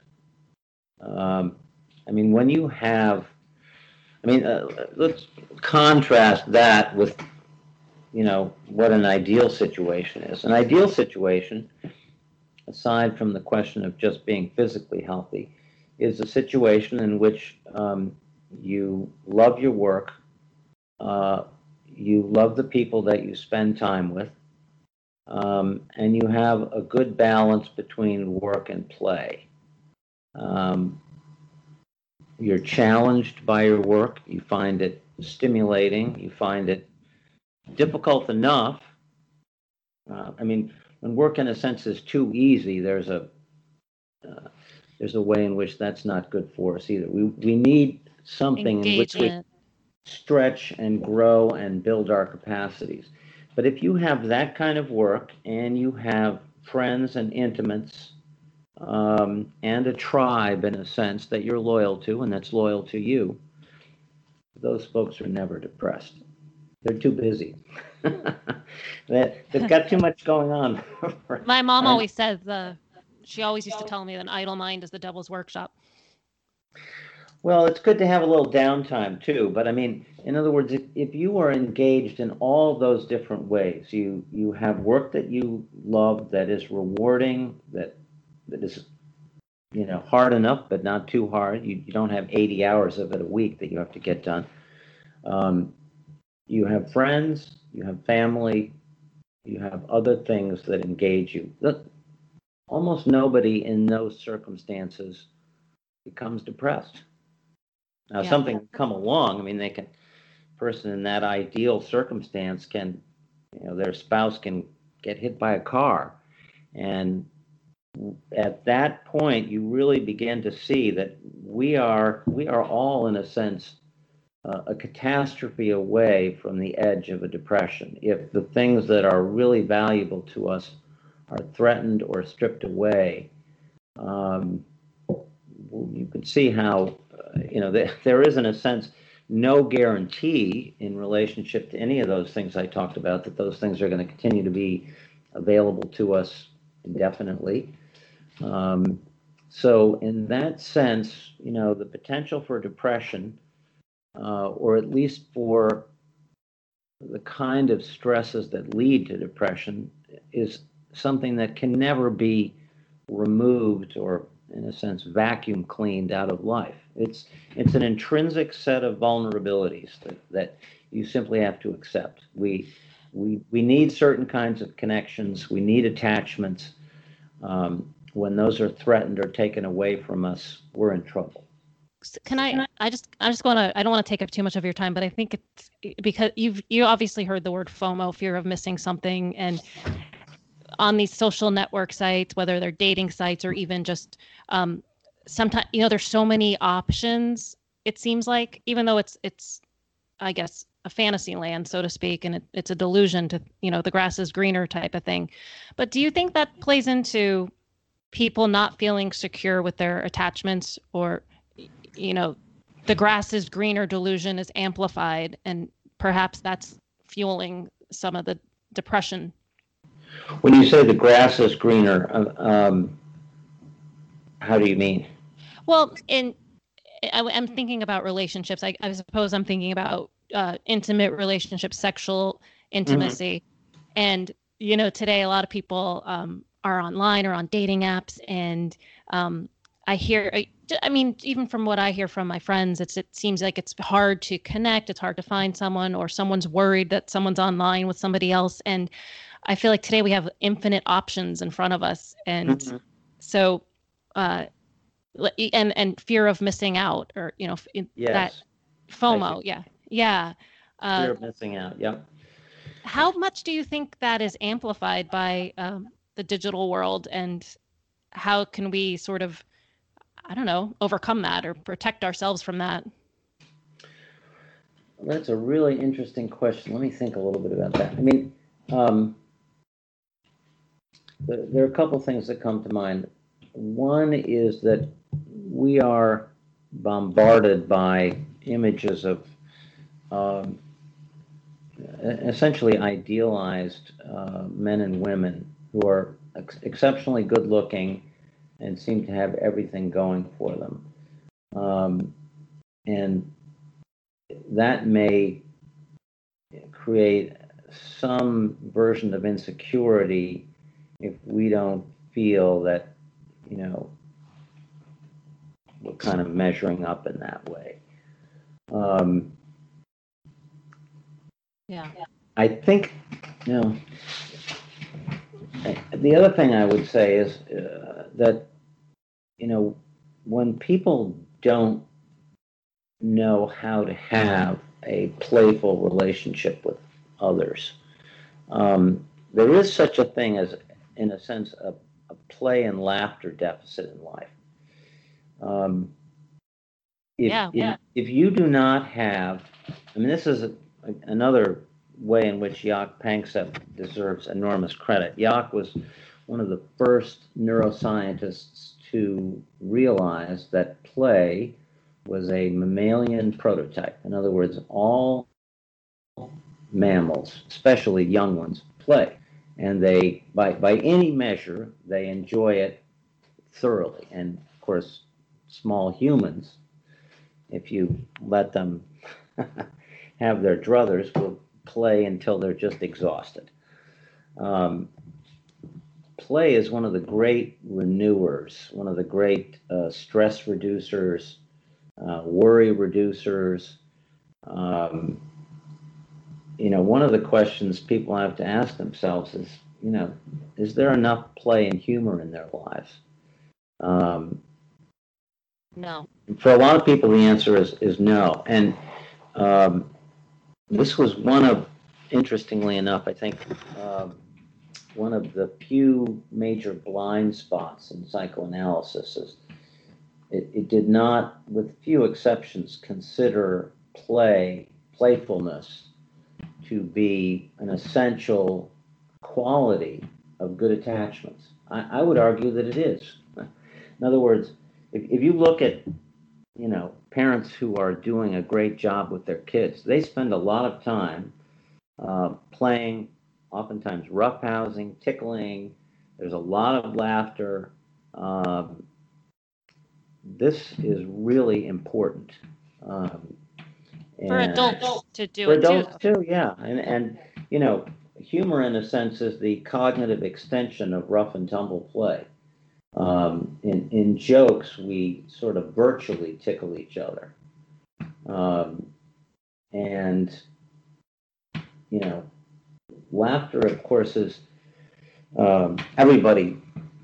S2: Um, I mean, when you have, I mean, uh, let's contrast that with, you know, what an ideal situation is. An ideal situation, aside from the question of just being physically healthy, is a situation in which um, you love your work, uh, you love the people that you spend time with, um, and you have a good balance between work and play. Um, you're challenged by your work, you find it stimulating, you find it difficult enough. Uh, I mean, when work in a sense is too easy, there's a uh, there's a way in which that's not good for us either. We we need something in which we
S3: engagement.
S2: stretch and grow and build our capacities. But if you have that kind of work and you have friends and intimates um, and a tribe in a sense that you're loyal to and that's loyal to you, those folks are never depressed. They're too busy. they, they've got too much going on.
S3: My mom
S2: And,
S3: always says the she always used to tell me that an idle mind is the devil's workshop.
S2: Well, it's good to have a little downtime too, but I mean, in other words, if, if you are engaged in all those different ways, you you have work that you love that is rewarding, that that is, you know, hard enough but not too hard. You, you don't have eighty hours of it a week that you have to get done. Um, you have friends, you have family, you have other things that engage you. Look, almost nobody in those circumstances becomes depressed. Now,
S3: Yeah.
S2: something can come along. I mean, they can, person in that ideal circumstance can, you know, their spouse can get hit by a car. And at that point, you really begin to see that we are, we are all, in a sense, uh, a catastrophe away from the edge of a depression. If the things that are really valuable to us are threatened or stripped away, um, you can see how, uh, you know, there, there is, in a sense, no guarantee in relationship to any of those things I talked about that those things are going to continue to be available to us indefinitely. Um, so in that sense, you know, the potential for depression, uh, or at least for the kind of stresses that lead to depression, is something that can never be removed or, in a sense, vacuum cleaned out of life. It's it's an intrinsic set of vulnerabilities that, that you simply have to accept. We we we need certain kinds of connections. We need attachments. Um, when those are threatened or taken away from us, we're in trouble.
S3: Can I, I just, I just want to, I don't want to take up too much of your time, but I think it's because you've, you obviously heard the word FOMO, fear of missing something. And on these social network sites, whether they're dating sites or even just, um, sometimes, you know, there's so many options, it seems like, even though it's, it's, I guess, a fantasy land, so to speak, and it, it's a delusion to, you know, the grass is greener type of thing. But do you think that plays into people not feeling secure with their attachments, or, you know, the grass is greener delusion is amplified, and perhaps that's fueling some of the depression?
S2: When you say the grass is greener, um, how do you mean?
S3: Well, in I, I'm thinking about relationships. I, I suppose I'm thinking about uh, intimate relationships, sexual intimacy. Mm-hmm. And, you know, today a lot of people um, are online or on dating apps. And um, I hear, I mean, even from what I hear from my friends, it's it seems like it's hard to connect. It's hard to find someone, or someone's worried that someone's online with somebody else. And I feel like today we have infinite options in front of us. And mm-hmm. so, uh, and and fear of missing out, or, you know,
S2: yes.
S3: that FOMO. Yeah. Yeah.
S2: Uh, fear of missing out. Yep.
S3: How much do you think that is amplified by um, the digital world, and how can we sort of, I don't know, overcome that or protect ourselves from that?
S2: Well, that's a really interesting question. Let me think a little bit about that. I mean, um, there are a couple things that come to mind. One is that we are bombarded by images of um, essentially idealized uh, men and women who are ex- exceptionally good looking and seem to have everything going for them. Um, and that may create some version of insecurity if we don't feel that, you know, we're kind of measuring up in that way. Um,
S3: yeah.
S2: I think, you know, the other thing I would say is uh, that, you know, when people don't know how to have a playful relationship with others, um, there is such a thing as, in a sense, a, a play and laughter deficit in life. Um, if,
S3: yeah,
S2: if,
S3: yeah.
S2: if you do not have, I mean, this is a, a, another way in which Jaak Panksepp deserves enormous credit. Jaak was one of the first neuroscientists to realize that play was a mammalian prototype. In other words, all mammals, especially young ones, play. And they, by, by any measure, they enjoy it thoroughly. And of course, small humans if you let them have their druthers, will play until they're just exhausted. Um, play is one of the great renewers, one of the great uh, stress reducers, uh, worry reducers. Um, you know, one of the questions people have to ask themselves is, you know, is there enough play and humor in their lives? Um,
S3: No.
S2: for a lot of people, the answer is is no. And um, this was one of, interestingly enough, I think, um, one of the few major blind spots in psychoanalysis is it, it did not, with few exceptions, consider play, playfulness, to be an essential quality of good attachments. I, I would argue that it is. In other words, if, if you look at, you know, parents who are doing a great job with their kids, they spend a lot of time uh, playing, oftentimes roughhousing, tickling. There's a lot of laughter. Um, this is really important. Um,
S3: For
S2: and
S3: adults to do
S2: for
S3: it too.
S2: adults too, yeah. And and you know, humor in a sense is the cognitive extension of rough and tumble play. Um, in in jokes, we sort of virtually tickle each other, um, and you know, laughter, of course, is um, everybody.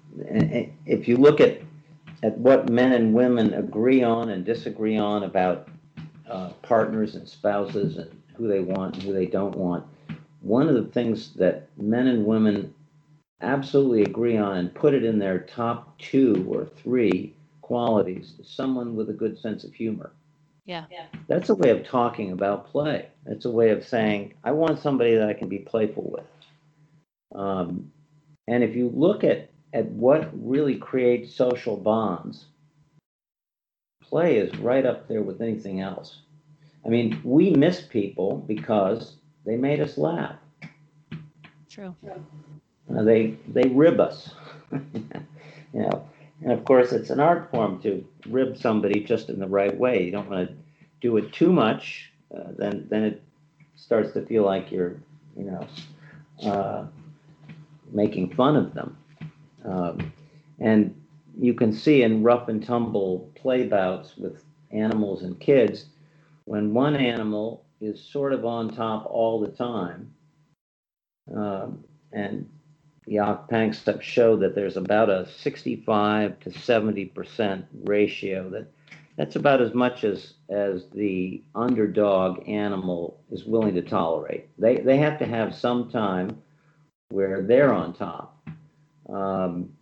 S2: If you look at at what men and women agree on and disagree on about uh, partners and spouses and who they want and who they don't want, one of the things that men and women absolutely agree on and put it in their top two or three qualities is someone with a good sense of humor.
S3: Yeah.
S2: That's a way of talking about play. That's a way of saying, I want somebody that I can be playful with. Um, and if you look at, at what really creates social bonds, play is right up there with anything else. I mean, we miss people because they made us laugh.
S3: True.
S2: Uh, they they rib us, you know. And of course, it's an art form to rib somebody just in the right way. You don't want to do it too much, uh, then then it starts to feel like you're, you know, uh, making fun of them. Um, and you can see in rough and tumble play bouts with animals and kids, when one animal is sort of on top all the time, um, and Jaak Panksepp showed that there's about a sixty-five to seventy percent ratio. That that's about as much as as the underdog animal is willing to tolerate. They they have to have some time where they're on top. Um,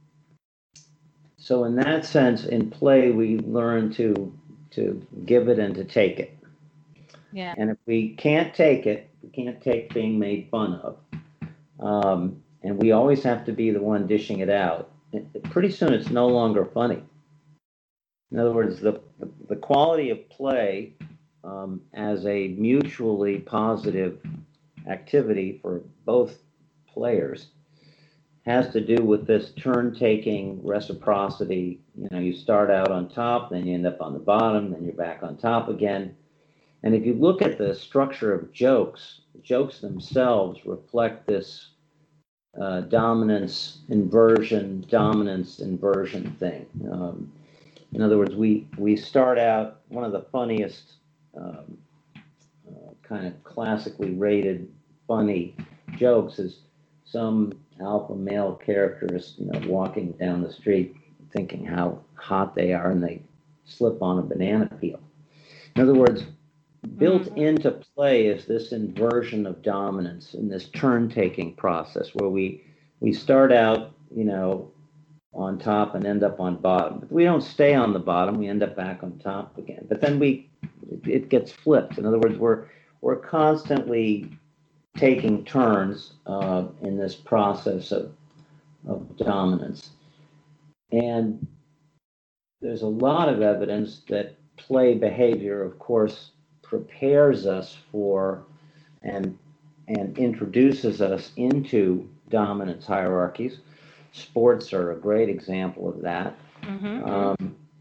S2: so in that sense, in play, we learn to to give it and to take it.
S3: Yeah.
S2: And if we can't take it, we can't take being made fun of. Um, and we always have to be the one dishing it out. It, pretty soon, it's no longer funny. In other words, the the, the quality of play um, as a mutually positive activity for both players has to do with this turn-taking reciprocity. You know, you start out on top, then you end up on the bottom, then you're back on top again. And if you look at the structure of jokes, jokes themselves reflect this uh, dominance, inversion, dominance, inversion thing. Um, in other words, we, we start out, one of the funniest, um, uh, kind of classically rated funny jokes is some alpha male characters, you know, walking down the street thinking how hot they are, and they slip on a banana peel. In other words, built
S3: Mhm.
S2: into play is this inversion of dominance in this turn-taking process where we we start out, you know, on top and end up on bottom. But we don't stay on the bottom; we end up back on top again. But then we it gets flipped. In other words, we're we're constantly taking turns uh, in this process of of dominance, and there's a lot of evidence that play behavior, of course, prepares us for and and introduces us into dominance hierarchies. Sports are a great example of that.
S3: Mm-hmm.
S2: Um,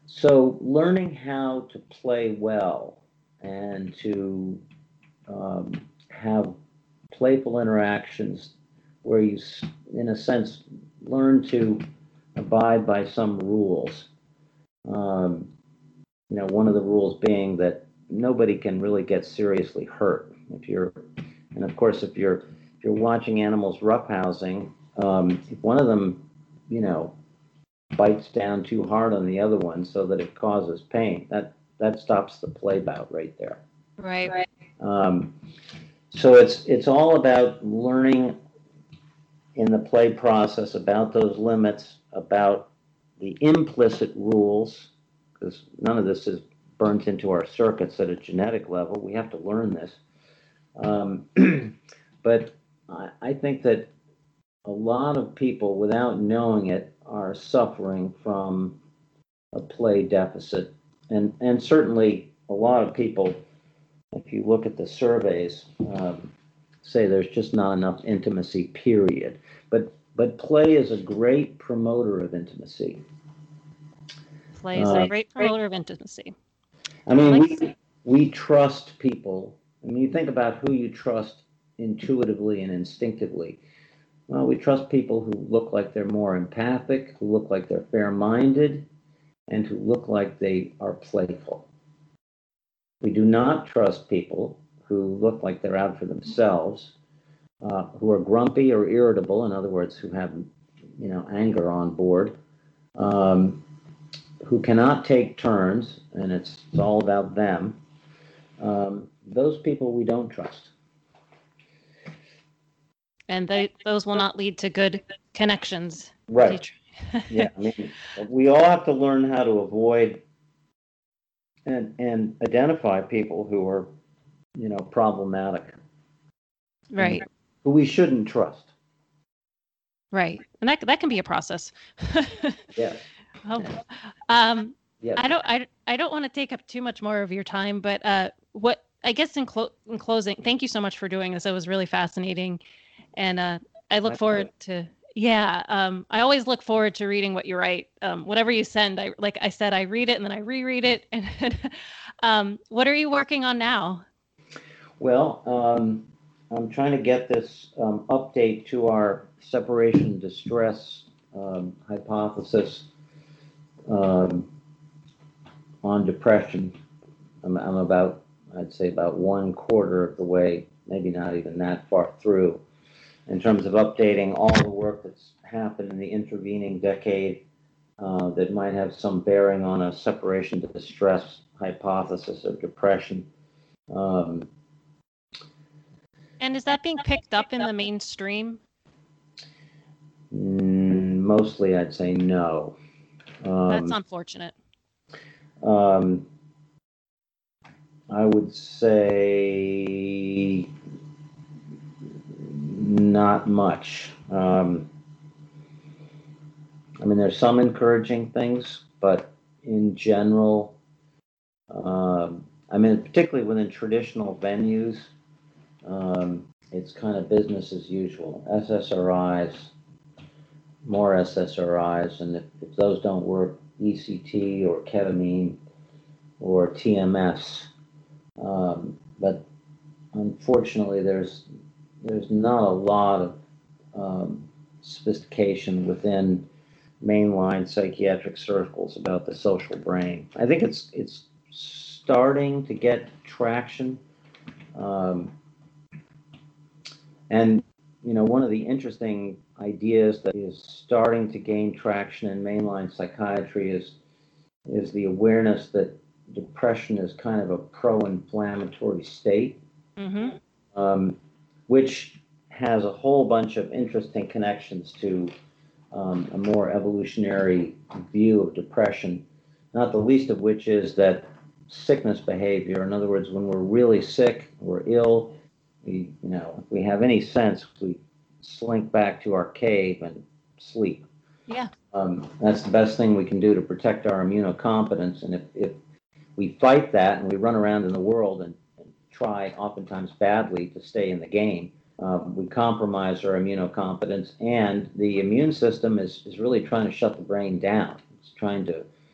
S2: so learning how to play well and to um, have playful interactions where you, in a sense, learn to abide by some rules. Um, you know, one of the rules being that nobody can really get seriously hurt if you're, and of course, if you're if you're watching animals roughhousing, um, if one of them, you know, bites down too hard on the other one so that it causes pain, that that stops the play bout right there.
S3: Right. Right.
S2: Um, so it's it's all about learning in the play process about those limits, about the implicit rules, because none of this is burnt into our circuits at a genetic level. We have to learn this. Um, but I, I think that a lot of people, without knowing it, are suffering from a play deficit. And, and certainly a lot of people, if you look at the surveys, um, say there's just not enough intimacy, period. But but play is a great promoter of intimacy.
S3: Play is uh, a great promoter of intimacy.
S2: I mean, I like we, we trust people. I mean, you think about who you trust intuitively and instinctively. Well, we trust people who look like they're more empathic, who look like they're fair-minded, and who look like they are playful. We do not trust people who look like they're out for themselves, uh, who are grumpy or irritable, in other words, who have, you know, anger on board, um, who cannot take turns, and it's, it's all about them. Um, those people we don't trust.
S3: And they, those will not lead to good connections.
S2: Right. Yeah, I mean, we all have to learn how to avoid and and identify people who are, you know, problematic.
S3: Right.
S2: Who we shouldn't trust.
S3: Right. And that that can be a process.
S2: Yeah.
S3: Oh, um,
S2: yes.
S3: I don't I, I don't want to take up too much more of your time, but uh, what I guess in, clo- in closing, thank you so much for doing this. It was really fascinating. And uh, I look That's forward good. to, yeah, um, I always look forward to reading what you write. Um, whatever you send, I like I said, I read it and then I reread it. And um, what are you working on now?
S2: Well, um, I'm trying to get this um, update to our separation distress um, hypothesis um, on depression. I'm, I'm about, I'd say about one quarter of the way, maybe not even that far through, in terms of updating all the work that's happened in the intervening decade uh, that might have some bearing on a separation distress hypothesis of depression. Um,
S3: and is that being picked up in the mainstream?
S2: Mostly, I'd say no.
S3: Um, that's unfortunate.
S2: Um, I would say not much. Um, I mean, there's some encouraging things, but in general, um, I mean, particularly within traditional venues, um, it's kind of business as usual. S S R Is, more S S R Is, and if, if those don't work, E C T or ketamine or T M S. Um, but unfortunately, there's there's not a lot of um, sophistication within mainline psychiatric circles about the social brain. I think it's it's starting to get traction, um, and you know, one of the interesting ideas that is starting to gain traction in mainline psychiatry is is the awareness that depression is kind of a pro-inflammatory state, mm-hmm. um, which has a whole bunch of interesting connections to um, a more evolutionary view of depression, not the least of which is that sickness behavior. In other words, when we're really sick, we're ill, we, you know, if we have any sense, we slink back to our cave and sleep.
S3: Yeah.
S2: Um, that's the best thing we can do to protect our immunocompetence. And if, if we fight that and we run around in the world and, and try, oftentimes badly, to stay in the game, um, we compromise our immunocompetence. And the immune system is, is really trying to shut the brain down. It's trying to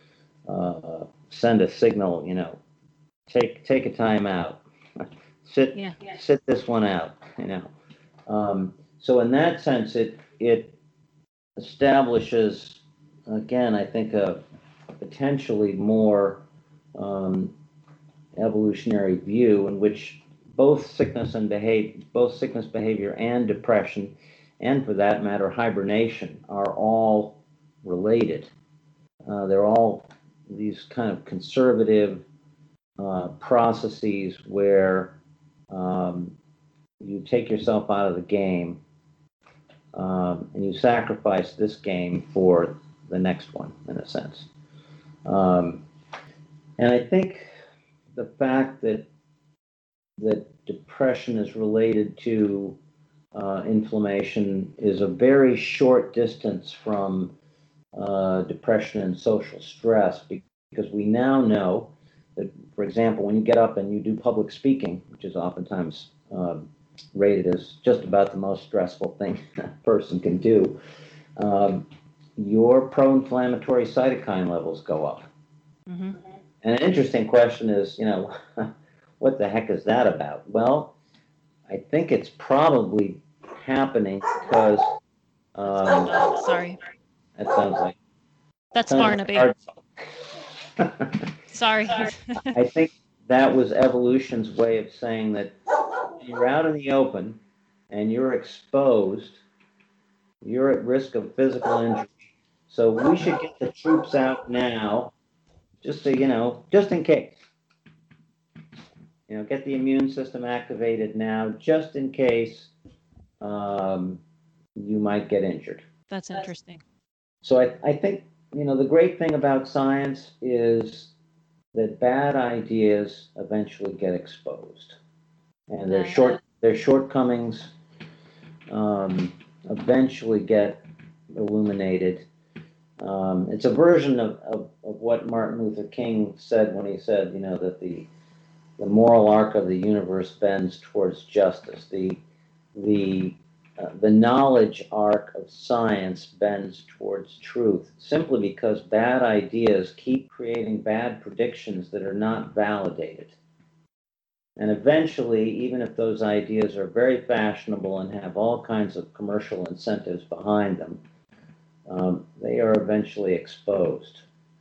S2: uh, send a signal, you know, take take a time out, sit
S3: Yeah.
S2: sit this one out, you know. Um, so in that sense, it it establishes again, I think, a potentially more um, evolutionary view in which both sickness and behavior, both sickness behavior and depression, and for that matter, hibernation, are all related. Uh, they're all these kind of conservative uh, processes where um, you take yourself out of the game um, and you sacrifice this game for the next one, in a sense. Um, and I think the fact that that depression is related to uh, inflammation is a very short distance from uh, depression and social stress, because we now know that, for example, when you get up and you do public speaking, which is oftentimes uh, rated as just about the most stressful thing a person can do, um, your pro-inflammatory cytokine levels go up.
S3: Mm-hmm.
S2: And an interesting question is, you know, what the heck is that about? Well, I think it's probably happening because um,
S3: Oh, sorry.
S2: that sounds like
S3: That's
S2: sounds
S3: Barnaby.
S2: like
S3: Sorry.
S2: I think that was evolution's way of saying that you're out in the open and you're exposed, you're at risk of physical injury. So we should get the troops out now, just so you know, just in case. You know, get the immune system activated now, just in case um, you might get injured.
S3: That's interesting.
S2: So I, I think, you know, the great thing about science is that bad ideas eventually get exposed, and their short their shortcomings um, eventually get illuminated. Um, it's a version of, of, of what Martin Luther King said when he said, you know, that the the moral arc of the universe bends towards justice. The the uh, the knowledge arc of science bends towards truth, simply because bad ideas keep creating bad predictions that are not validated. And eventually, even if those ideas are very fashionable and have all kinds of commercial incentives behind them, um, they are eventually exposed.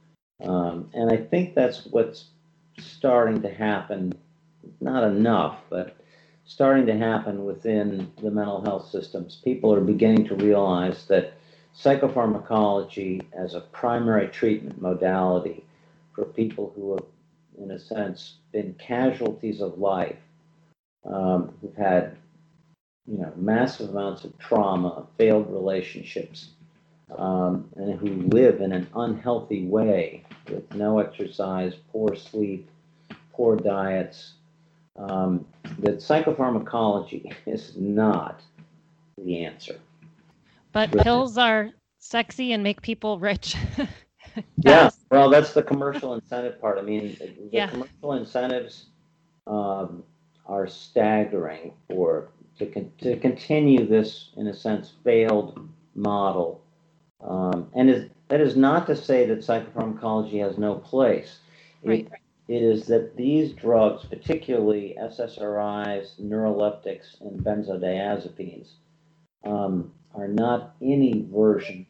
S2: Um, and I think that's what's starting to happen, not enough, but starting to happen within the mental health systems. People are beginning to realize that psychopharmacology as a primary treatment modality for people who have, in a sense, been casualties of life, um, who've had, you know, massive amounts of trauma, failed relationships, um, and who live in an unhealthy way with no exercise, poor sleep, poor diets, um, that psychopharmacology is not the answer.
S3: But pills are sexy and make people rich.
S2: Yeah, well, that's the commercial incentive part. I mean, the
S3: Yeah.
S2: commercial incentives um, are staggering for to con- to continue this, in a sense, failed model. Um, and is, that is not to say that psychopharmacology has no place. It,
S3: Right.
S2: it is that these drugs, particularly S S R Is, neuroleptics, and benzodiazepines, um, are not any version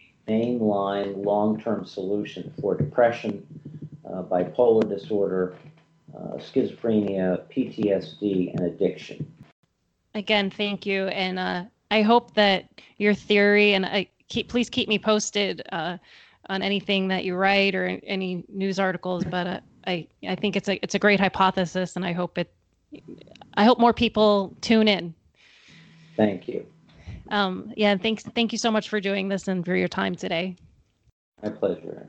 S2: mainline long-term solution for depression, uh, bipolar disorder, uh, schizophrenia, P T S D, and addiction.
S3: Again, thank you, and uh, I hope that your theory, and I keep please keep me posted uh, on anything that you write or any news articles. But uh, I I think it's a it's a great hypothesis, and I hope it I hope more people tune in.
S2: Thank you.
S3: Um, yeah, thanks. Thank you so much for doing this and for your time today.
S2: My pleasure.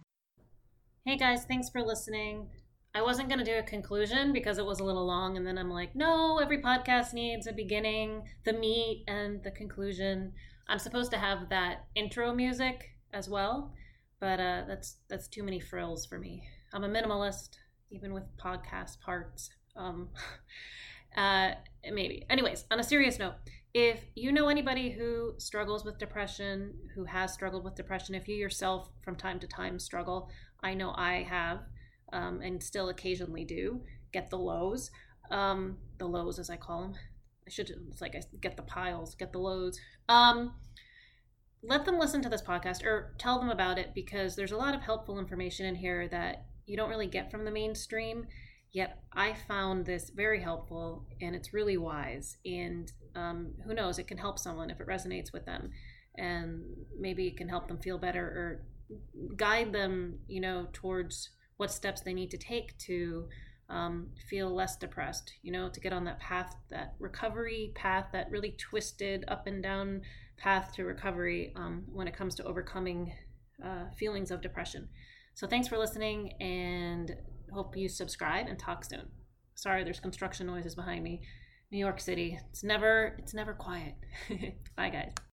S1: Hey guys, thanks for listening. I wasn't going to do a conclusion because it was a little long, and then I'm like, no, every podcast needs a beginning, the meat, and the conclusion. I'm supposed to have that intro music as well, but uh, that's that's too many frills for me. I'm a minimalist, even with podcast parts. Um, uh, maybe. Anyways, on a serious note, if you know anybody who struggles with depression, who has struggled with depression, if you yourself from time to time struggle, I know I have, um, and still occasionally do, get the lows, um, the lows as I call them. I should, it's like I get the piles, get the lows. Um, let them listen to this podcast or tell them about it, because there's a lot of helpful information in here that you don't really get from the mainstream. Yet I found this very helpful, and it's really wise. And um, who knows, it can help someone if it resonates with them, and maybe it can help them feel better or guide them, you know, towards what steps they need to take to um, feel less depressed, you know, to get on that path, that recovery path, that really twisted up and down path to recovery um, when it comes to overcoming uh, feelings of depression. So thanks for listening, and hope you subscribe, and talk soon. Sorry, there's construction noises behind me. New York City. It's never, it's never quiet. Bye, guys.